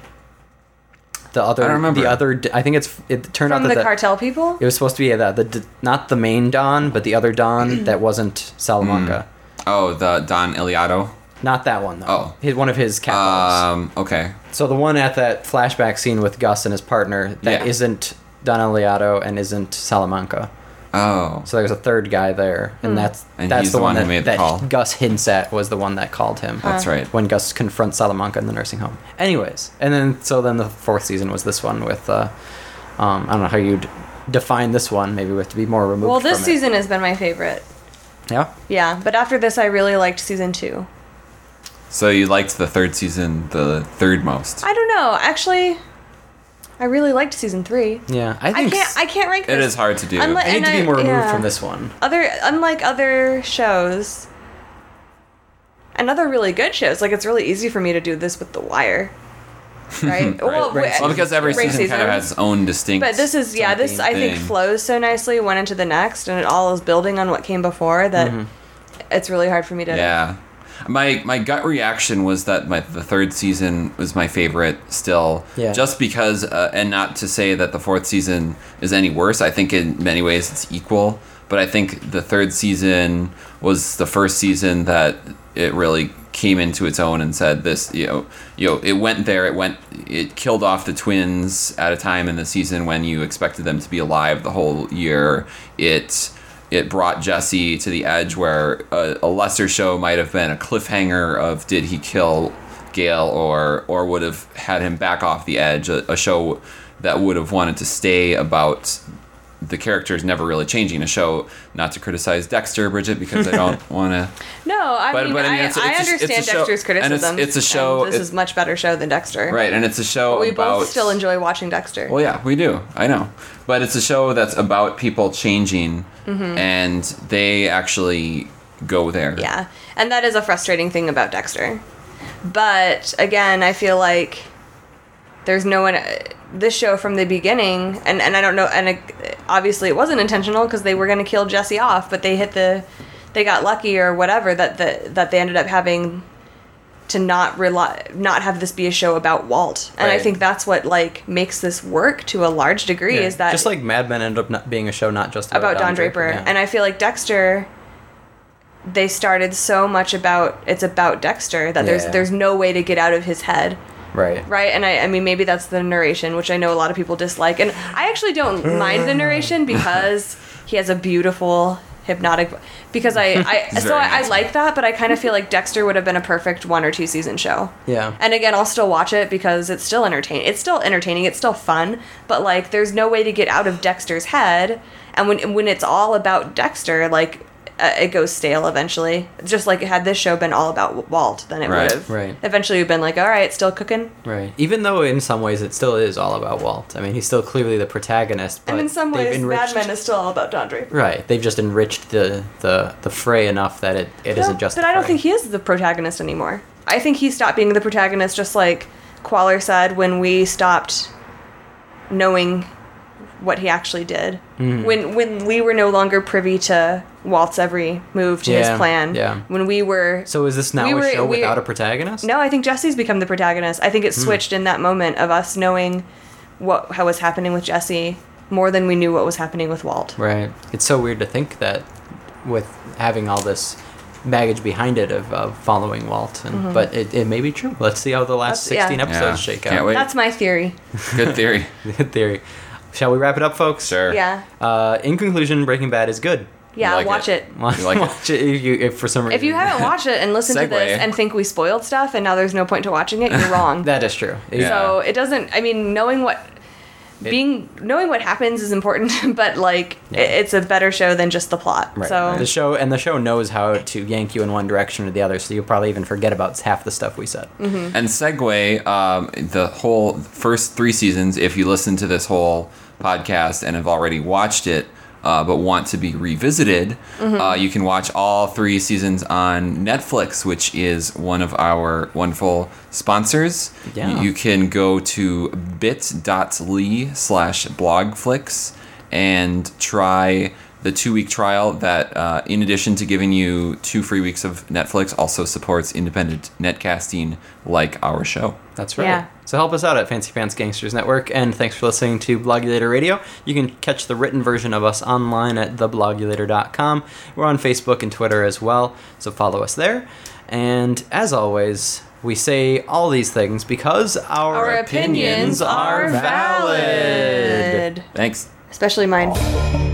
The other. I don't remember. The other. d- I think it's. It turned From out the that the, cartel people? it was supposed to be the, the d- not the main Don, but the other Don that wasn't Salamanca. Oh, the Don Iliado. Not that one though. Oh. His, one of his capos. Um. Okay. So the one at that flashback scene with Gus and his partner that Yeah. not Don Eliado and isn't Salamanca. Oh. So there's a third guy there, and that's And that's he's the, the one one who that, made the that call. Gus hints at was the one that called him. That's right. When Gus confronts Salamanca in the nursing home. Anyways, and then so then the fourth season was this one with uh, um, I don't know how you'd define this one. Maybe we have to be more removed. Well, this from season has been my favorite. It. Yeah. Yeah, but after this, I really liked season two. So you liked the third season the third most. I don't know. Actually, I really liked season three. Yeah. I I think can't. I can't rank. It this. is hard to do. Unlike- I need and to be I- more removed yeah. from this one. Other, unlike other shows, and other really good shows, like it's really easy for me to do this with The Wire. right? Well, right. w- Well, because every break season, kind of has its own distinct. But this is yeah, this I think thing. flows so nicely one into the next, and it all is building on what came before that it's really hard for me to. Yeah. My my gut reaction was that my the third season was my favorite still. Yeah. Just because, uh, and not to say that the fourth season is any worse. I think in many ways it's equal. But I think the third season was the first season that it really came into its own and said this, you know, you know, it went there. It went, it killed off the twins at a time in the season when you expected them to be alive the whole year. It. It brought Jesse to the edge where a, a lesser show might have been a cliffhanger of did he kill Gale, or or would have had him back off the edge. A, a show that would have wanted to stay about the characters never really changing. A show, not to criticize Dexter, Bridget, because I don't want to. No, I But- mean, but I I, mean, it's a- I it's a- understand it's a show- Dexter's and it's- criticism. it's a show- and this it- is much better show than Dexter. Right, and it's a show But we about. both still enjoy watching Dexter. Well, yeah, we do. I know. But it's a show that's about people changing, Mm-hmm. and they actually go there. Yeah, and that is a frustrating thing about Dexter. But again, I feel like there's no one. This show from the beginning, and, and I don't know, and it, obviously it wasn't intentional because they were going to kill Jesse off, but they hit the, they got lucky or whatever that the, that they ended up having to not rely, not have this be a show about Walt, and I Right. think that's what like makes this work to a large degree Yeah. is that just like Mad Men ended up not being a show not just about, about Don Draper, yeah. and I feel like Dexter. They started so much about it's about Dexter that there's Yeah. there's no way to get out of his head, right. right? And I, I mean maybe that's the narration, which I know a lot of people dislike, and I actually don't mind the narration because he has a beautiful hypnotic. Because I, I He's so very I, I handsome. like that, but I kind of feel like Dexter would have been a perfect one or two season show. Yeah. And again, I'll still watch it because it's still entertaining. It's still entertaining. It's still fun. But like, there's no way to get out of Dexter's head. And when when it's all about Dexter, like, uh, it goes stale eventually. Just like had this show been all about Walt, then it Right. would have Right. eventually you've been like, all right, still cooking. Right. Even though in some ways it still is all about Walt. I mean, he's still clearly the protagonist. But And in some they've ways, enriched, Mad Men is still all about Don Draper. Right. They've just enriched the the, the fray enough that it, it No, isn't just. but the I don't fray. think he is the protagonist anymore. I think he stopped being the protagonist, just like Qualler said when we stopped knowing what he actually did. Mm-hmm. When when we were no longer privy to Walt's every move to Yeah, his plan. yeah. When we were So is this now we a were- show we- without a protagonist? no, I think Jesse's become the protagonist. I think it switched in that moment of us knowing what how was happening with Jesse more than we knew what was happening with Walt. Right. It's so weird to think that with having all this baggage behind it of, of following Walt, and, but it, it may be true. Let's see how the last Mm-hmm. That's- sixteen yeah. episodes Yeah. shake Can't out. wait. That's my theory. Good theory. Good theory. Shall we wrap it up, folks? Sure. Yeah. Uh, in conclusion, Breaking Bad is good. Yeah, like watch it. it. Watch, You like it? watch it if, you, if for some reason. If you haven't watched it and listened to this Segue. and think we spoiled stuff and now there's no point to watching it, you're wrong. That is true. Yeah. So it doesn't. I mean, knowing what being knowing what happens is important, but like Yeah. it, it's a better show than just the plot. Right. So The show and the show knows how to yank you in one direction or the other, so you'll probably even forget about half the stuff we said. Mm-hmm. And segue, um, the whole first three seasons, if you listen to this whole podcast and have already watched it, uh, but want to be revisited, uh, you can watch all three seasons on Netflix, which is one of our wonderful sponsors. Yeah. You, you can go to bit.ly slash blogflix and try the two-week trial that, uh, in addition to giving you two free weeks of Netflix, also supports independent netcasting like our show. That's right. Yeah. So help us out at Fancy Pants Gangsters Network, and thanks for listening to Blogulator Radio. You can catch the written version of us online at the blogulator dot com. We're on Facebook and Twitter as well, so follow us there. And as always, we say all these things because our, our opinions are valid, Thanks. especially mine.